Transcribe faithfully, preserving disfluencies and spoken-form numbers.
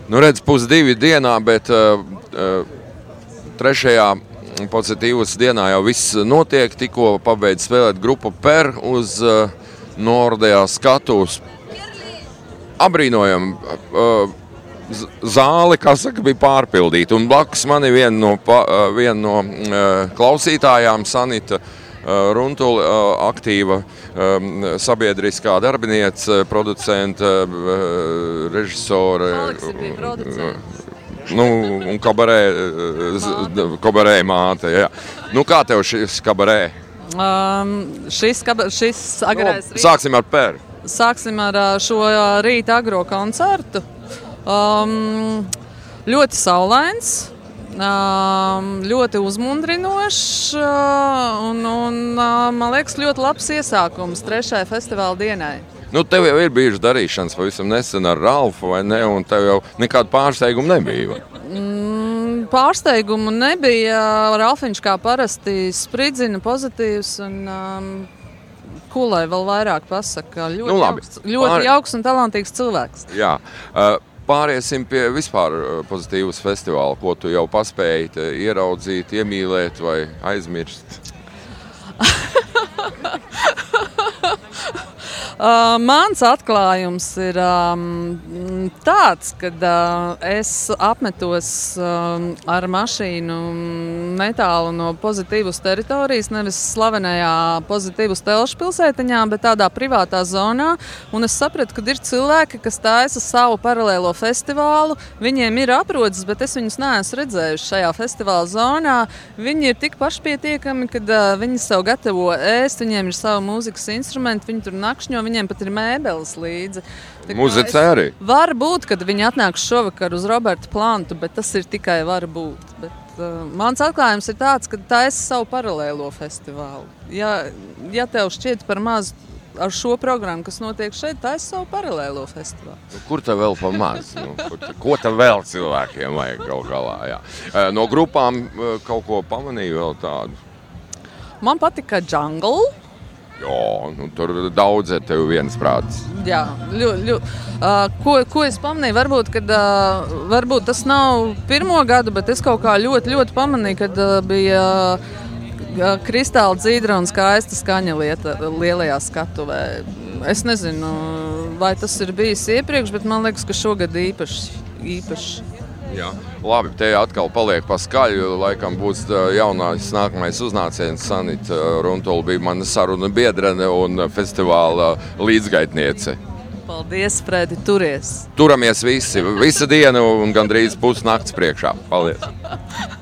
Nu, redz, pusdivi dienā, bet uh, trešajā pozitīvas dienā jau viss notiek. Tikko pabeidz spēlēt grupa Per uz uh, Nordea skatuves. Abrīnojam, uh, zāli, kas saka, bija pārpildīta. Un blakus mani viena no, uh, vien no uh, klausītājām, Sanita uh, Runtuli, uh, aktīva um, sabiedriskā darbiniece, producente, uh, režisore. Aleksa bija producente. Nu, un kabarē, uh, kabarē māte, jā. Nu, kā tev šis kabarē? Um, šis, kaba, šis agrais no, sāksim ar Per. Sāksim ar šo rīta agro koncertu. Um, ļoti saulains, um, ļoti uzmundrinošs un, un, man liekas, ļoti labs iesākums trešajai festivāla dienai. Nu, tev jau ir bijuši darīšanas pavisam nesen ar Ralfu, vai ne? Un tev jau nekāda pārsteiguma nebija. Mm, pārsteigumu nebija. Ralfiņš kā parasti spridzina pozitīvs un um, Kulai vēl vairāk pasaka. Ļoti, nu, labi. jauks, ļoti Pār... jauks un talantīgs cilvēks. Jā. Uh, pāriesim pie vispār pozitīvas festivāla, ko tu jau paspēji ieraudzīt, iemīlēt vai aizmirst. Uh, mans atklājums ir um, tāds, ka uh, es apmetos um, ar mašīnu netālu no Pozitīvas teritorijas, nevis slavenajā Pozitīvas telšu pilsētiņā, bet tādā privātā zonā. Un es sapratu, ka ir cilvēki, kas taisa savu paralēlo festivālu. Viņiem ir aprodas, bet es viņus neesmu redzējuši šajā festivāla zonā. Viņi ir tik pašpietiekami, kad uh, viņi sev gatavo ēst, viņiem ir savu mūzikas instrumenti, viņi tur nakšņo. Viņiem pat ir mēbeles līdzi. Muzicē arī? Var būt, kad viņi atnāks šovakar uz Roberta Plantu, bet tas ir tikai var būt. Bet, uh, mans atklājums ir tāds, ka taisa savu paralēlo festivālu. Ja, ja tev šķiet par maz ar šo programmu, kas notiek šeit, taisa savu paralēlo festivālu. Nu, kur tev vēl pa maz? Nu, te, ko tev vēl cilvēkiem vajag gal galā? Jā. No grupām kaut ko pamanīju vēl tādu? Man patika Jungle. Jā, nu, tur daudz ir tev viens prāts. Jā, ļu, ļu. Uh, ko, ko es pamanīju, varbūt, kad, uh, varbūt tas nav pirmo gadu, bet es kaut kā ļoti, ļoti pamanīju, kad uh, bija uh, kristāla dzīdra un skaista skaņa lieta lielajā skatuvē. Es nezinu, vai tas ir bijis iepriekš, bet man liekas, ka šogad īpaši. īpaši. Jā. Labi, te atkal paliek pa skaļu, laikam būs jaunais nākamais uznāciens. Sanita Runtuli bija mana saruna biedrene un festivāla līdzgaitniece. Paldies, Fredi, turies! Turamies visi, visa diena un gandrīz pusnakts priekšā. Paldies!